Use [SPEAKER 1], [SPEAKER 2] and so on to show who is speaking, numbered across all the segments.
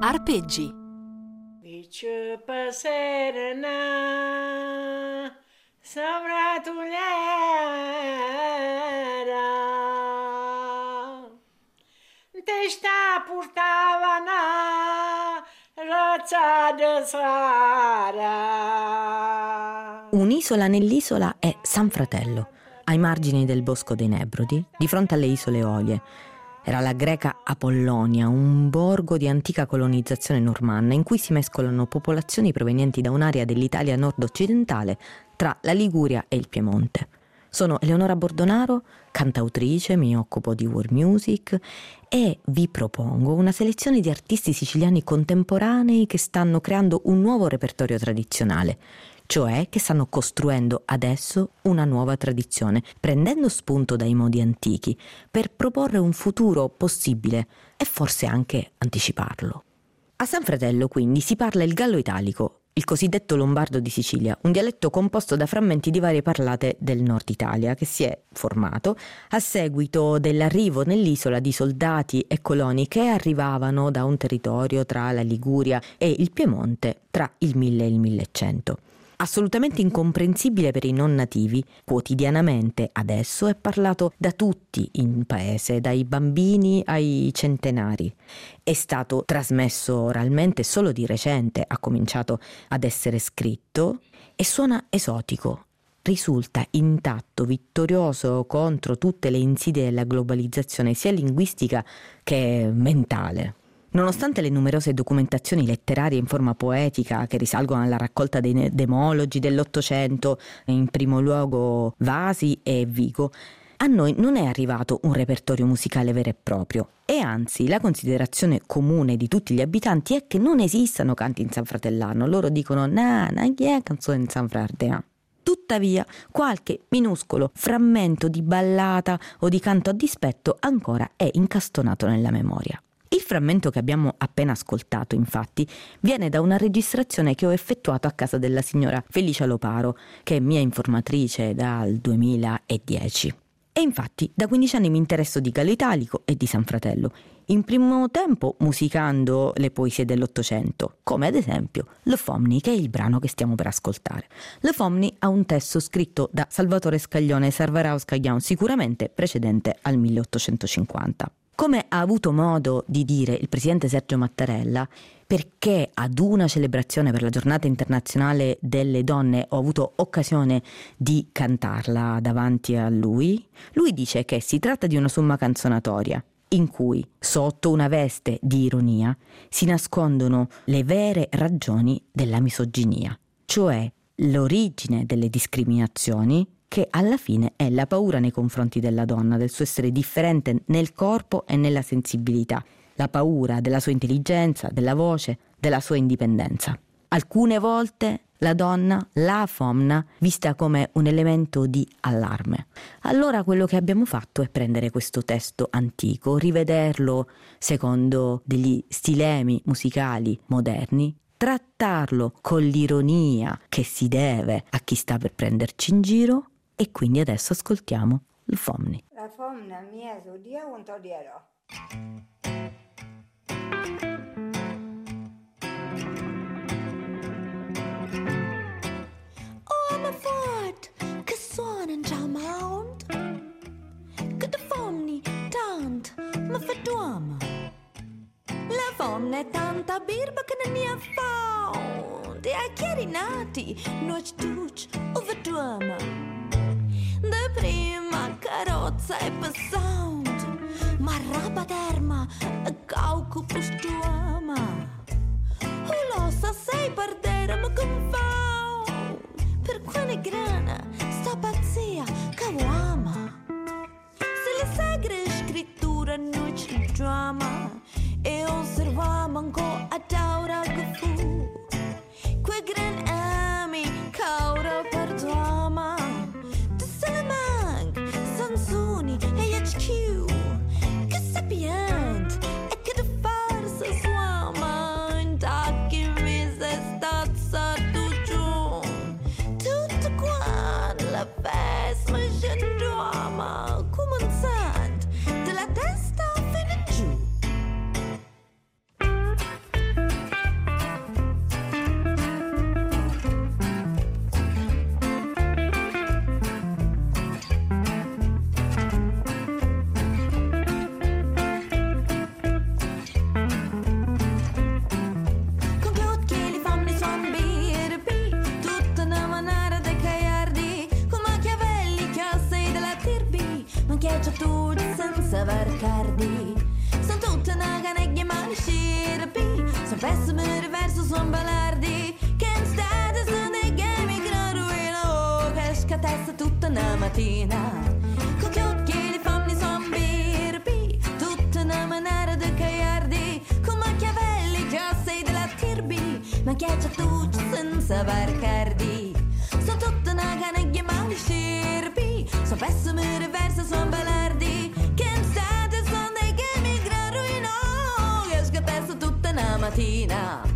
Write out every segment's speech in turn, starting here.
[SPEAKER 1] Arpeggi.
[SPEAKER 2] Vice passerna sopra tugliera te sta portavano razza de sara.
[SPEAKER 3] Un'isola nell'isola è San Fratello, ai margini del Bosco dei Nebrodi, di fronte alle isole Eolie. Era la greca Apollonia, un borgo di antica colonizzazione normanna in cui si mescolano popolazioni provenienti da un'area dell'Italia nord-occidentale tra la Liguria e il Piemonte. Sono Eleonora Bordonaro, cantautrice, mi occupo di world music e vi propongo una selezione di artisti siciliani contemporanei che stanno creando un nuovo repertorio tradizionale, cioè che stanno costruendo adesso una nuova tradizione, prendendo spunto dai modi antichi per proporre un futuro possibile e forse anche anticiparlo. A San Fratello quindi si parla il gallo italico, il cosiddetto lombardo di Sicilia, un dialetto composto da frammenti di varie parlate del nord Italia che si è formato a seguito dell'arrivo nell'isola di soldati e coloni che arrivavano da un territorio tra la Liguria e il Piemonte tra il 1000 e il 1100. Assolutamente incomprensibile per i non nativi, quotidianamente adesso è parlato da tutti in paese, dai bambini ai centenari. È stato trasmesso oralmente solo di recente, ha cominciato ad essere scritto e suona esotico. Risulta intatto, vittorioso contro tutte le insidie della globalizzazione sia linguistica che mentale. Nonostante le numerose documentazioni letterarie in forma poetica che risalgono alla raccolta dei demologi dell'Ottocento, in primo luogo Vasi e Vigo, a noi non è arrivato un repertorio musicale vero e proprio e anzi la considerazione comune di tutti gli abitanti è che non esistano canti in sanfratellano. Loro dicono chi è canzone in sanfratellano? Tuttavia, qualche minuscolo frammento di ballata o di canto a dispetto ancora è incastonato nella memoria. Il frammento che abbiamo appena ascoltato, infatti, viene da una registrazione che ho effettuato a casa della signora Felicia Loparo, che è mia informatrice dal 2010. E infatti, da 15 anni mi interesso di gallo italico e di San Fratello, in primo tempo musicando le poesie dell'Ottocento, come ad esempio Le Fomni, che è il brano che stiamo per ascoltare. Le Fomni ha un testo scritto da Salvatore Scaglione e Servarao Scaglione, sicuramente precedente al 1850. Come ha avuto modo di dire il presidente Sergio Mattarella, perché ad una celebrazione per la giornata internazionale delle donne ho avuto occasione di cantarla davanti a lui dice che si tratta di una somma canzonatoria in cui, sotto una veste di ironia, si nascondono le vere ragioni della misoginia, cioè l'origine delle discriminazioni, che alla fine è la paura nei confronti della donna, del suo essere differente nel corpo e nella sensibilità, la paura della sua intelligenza, della voce, della sua indipendenza. Alcune volte la donna, la fomna, vista come un elemento di allarme. Allora quello che abbiamo fatto è prendere questo testo antico, rivederlo secondo degli stilemi musicali moderni, trattarlo con l'ironia che si deve a chi sta per prenderci in giro. E quindi adesso ascoltiamo il Fomni.
[SPEAKER 4] La fomna mia sodia un todiero.
[SPEAKER 5] Oh, ma fort che suona in Giamaunt, che de fomni tant ma fa duomo. La fomna è tanta birba che non ne ha found, e a chiari nati noi duc o veduomo. Da prima carrozza e passando, ma rapa d'erma e cauco postuama. O lo sa sei perdere ma confound, per quale grana sta pazzia che uama. Se le sagre scritture noi ci drama e osserviamo ancora ad aura che fu, quei gran ami caura per drama. Sansoni e HQ che sapient e che de farsa sua mind a che mi se stazza tu giù tutto qua la festa ma gendrama cominciando dalla testa fino giù. tutto senza varcardi. Sono tutte una caneglia male scirpi, sono pessime riverso, sono balardi. Che in state sono dei game graduino, che scatessa tutta una mattina. Con gli occhi di fammi son birbi, tutta una maniera di caiardi. Con Machiavelli già sei della tirbi, ma che c'è tutto senza varcardi. Sono tutta una caneglia male scirpi, sono pessime riverso, sono balardi. Che in state sono dei game graduino, che scatessa tutta una mattina.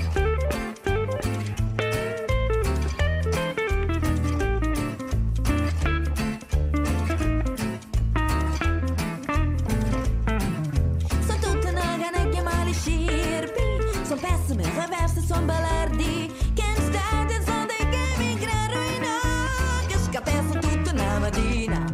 [SPEAKER 5] Sono pessime, reverse, sono balardi. Che in state sono dei game graduino, che scatessa tutta una mattina.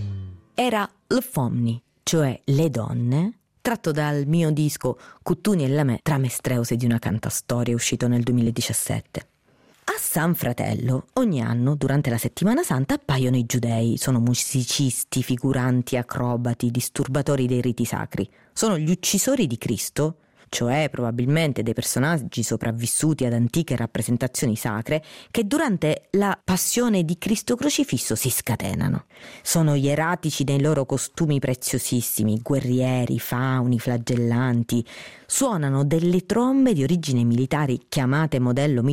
[SPEAKER 3] Era Le Femmine, cioè Le donne, tratto dal mio disco Cuttuni e Lamè tra mestreusi di una cantastoria, uscito nel 2017. A San Fratello ogni anno durante la settimana santa appaiono i giudei, sono musicisti, figuranti, acrobati, disturbatori dei riti sacri, sono gli uccisori di Cristo, cioè probabilmente dei personaggi sopravvissuti ad antiche rappresentazioni sacre che durante la passione di Cristo crocifisso si scatenano. Sono ieratici nei loro costumi preziosissimi, guerrieri, fauni, flagellanti, suonano delle trombe di origine militari chiamate modello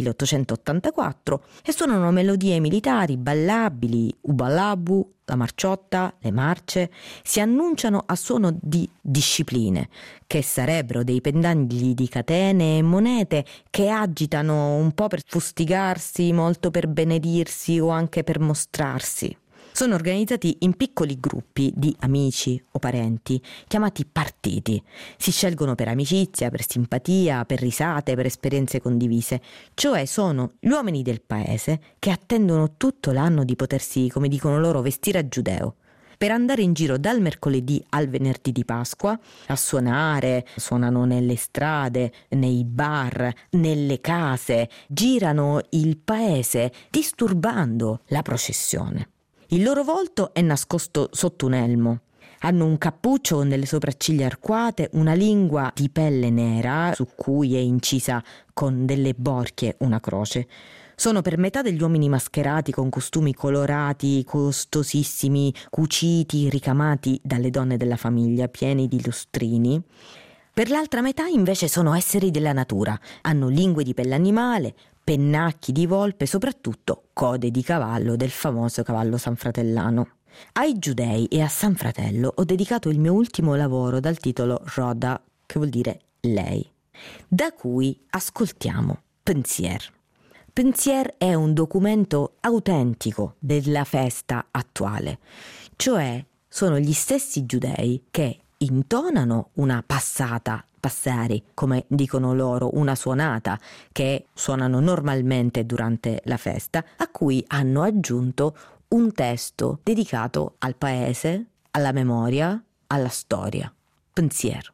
[SPEAKER 3] 1884 e suonano melodie militari ballabili, ubalabu, la marciotta, le marce, si annunciano a suono di discipline, che sarebbero dei pendagli di catene e monete che agitano un po' per fustigarsi, molto per benedirsi o anche per mostrarsi. Sono organizzati in piccoli gruppi di amici o parenti, chiamati partiti. Si scelgono per amicizia, per simpatia, per risate, per esperienze condivise. Cioè sono gli uomini del paese che attendono tutto l'anno di potersi, come dicono loro, vestire a giudeo, per andare in giro dal mercoledì al venerdì di Pasqua a suonare, suonano nelle strade, nei bar, nelle case, girano il paese disturbando la processione. Il loro volto è nascosto sotto un elmo. Hanno un cappuccio con delle sopracciglia arcuate, una lingua di pelle nera su cui è incisa con delle borchie una croce. Sono per metà degli uomini mascherati con costumi colorati, costosissimi, cuciti, ricamati dalle donne della famiglia, pieni di lustrini. Per l'altra metà invece sono esseri della natura, hanno lingue di pelle animale, pennacchi di volpe, soprattutto code di cavallo del famoso cavallo sanfratellano. Ai giudei e a San Fratello ho dedicato il mio ultimo lavoro dal titolo Roda, che vuol dire lei, da cui ascoltiamo Pensier. Pensier è un documento autentico della festa attuale, cioè sono gli stessi giudei che intonano una passari, come dicono loro, una suonata che suonano normalmente durante la festa, a cui hanno aggiunto un testo dedicato al paese, alla memoria, alla storia. Pensier.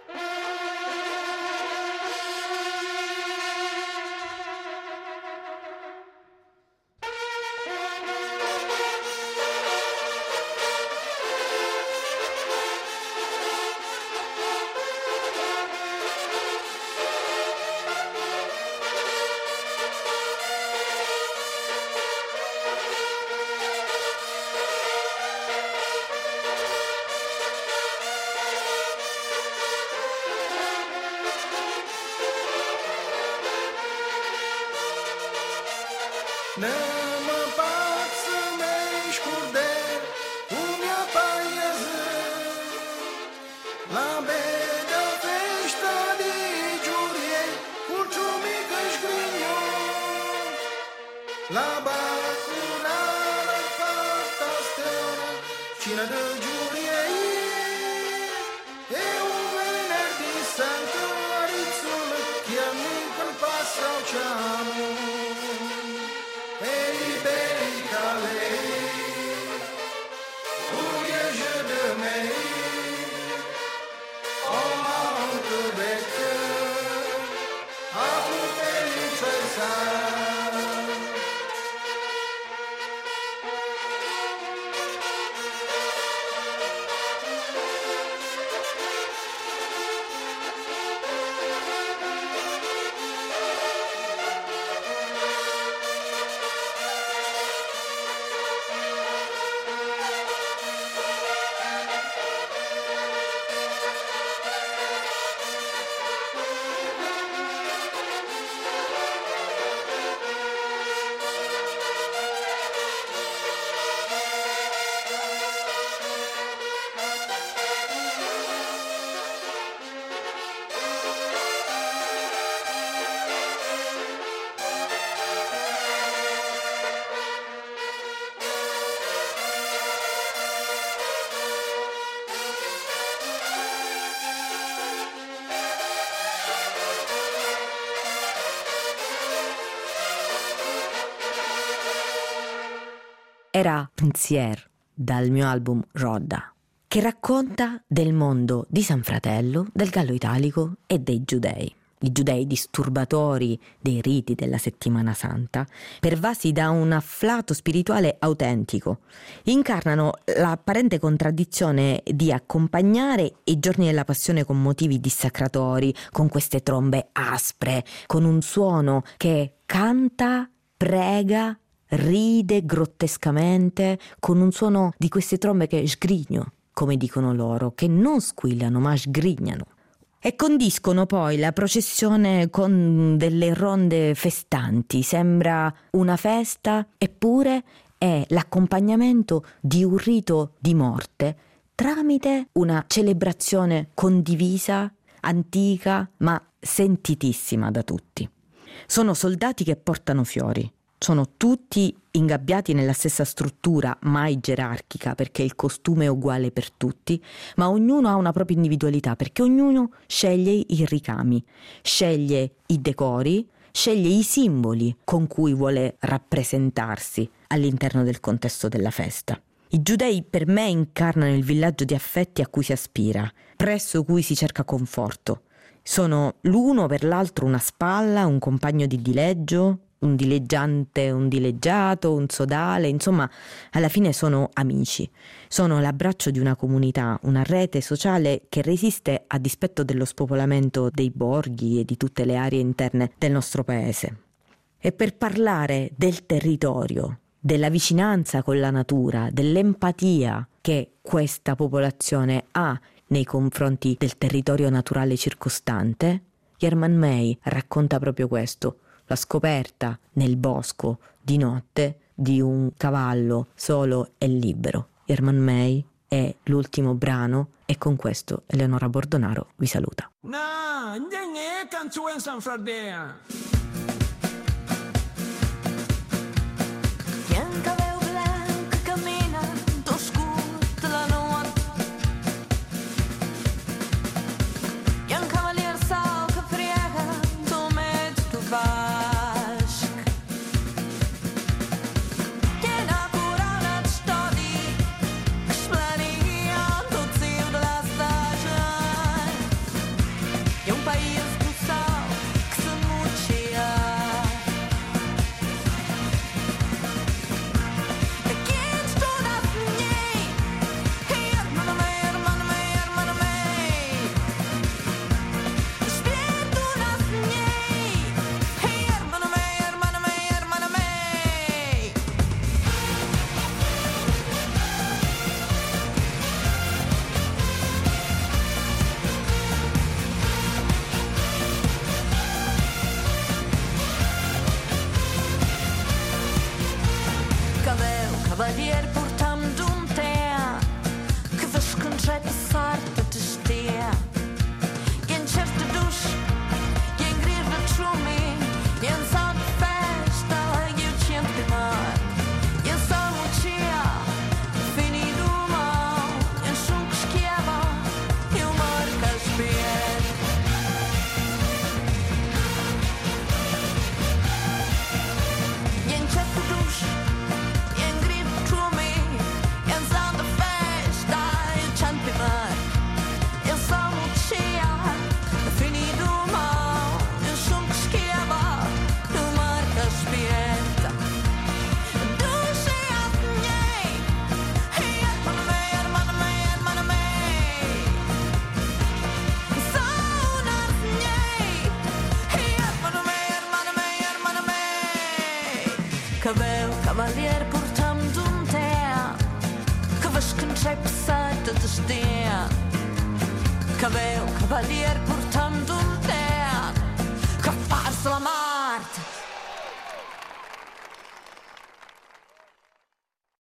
[SPEAKER 1] Não me passe nem esconder o meu país. La bella festa di Giulie, curciumi che sgrigno. La bacunara fatta stella, cina de Giulie. E un venerdì santo arizzone, che amico il passa al ciamo.
[SPEAKER 3] era Pensier dal mio album Rodda, che racconta del mondo di San Fratello, del Gallo Italico e dei giudei. I giudei disturbatori dei riti della Settimana Santa, pervasi da un afflato spirituale autentico, incarnano l'apparente contraddizione di accompagnare i giorni della Passione con motivi dissacratori, con queste trombe aspre, con un suono che canta, prega, ride grottescamente, con un suono di queste trombe che sgrigno, come dicono loro, che non squillano ma sgrignano. E condiscono poi la processione con delle ronde festanti, sembra una festa, eppure è l'accompagnamento di un rito di morte tramite una celebrazione condivisa, antica, ma sentitissima da tutti. Sono soldati che portano fiori. Sono tutti ingabbiati nella stessa struttura, mai gerarchica, perché il costume è uguale per tutti, ma ognuno ha una propria individualità, perché ognuno sceglie i ricami, sceglie i decori, sceglie i simboli con cui vuole rappresentarsi all'interno del contesto della festa. I giudei per me incarnano il villaggio di affetti a cui si aspira, presso cui si cerca conforto. Sono l'uno per l'altro una spalla, un compagno di dileggio, un dileggiante, un dileggiato, un sodale, insomma, alla fine sono amici. Sono l'abbraccio di una comunità, una rete sociale che resiste a dispetto dello spopolamento dei borghi e di tutte le aree interne del nostro paese. E per parlare del territorio, della vicinanza con la natura, dell'empatia che questa popolazione ha nei confronti del territorio naturale circostante, Hermann May racconta proprio questo. La scoperta nel bosco di notte di un cavallo solo e libero. Hermann May è l'ultimo brano e con questo Eleonora Bordonaro vi saluta.
[SPEAKER 5] Cavalier portando un te che veš concet sarta te stea in certe dus in grieve trumi in sad festa io sempre mar in salucia fini duma in sunk schiava io marca spier in certe dus Cavalier portando un te che veš concet sarta te stea Cavalier portando un te che farsa la mano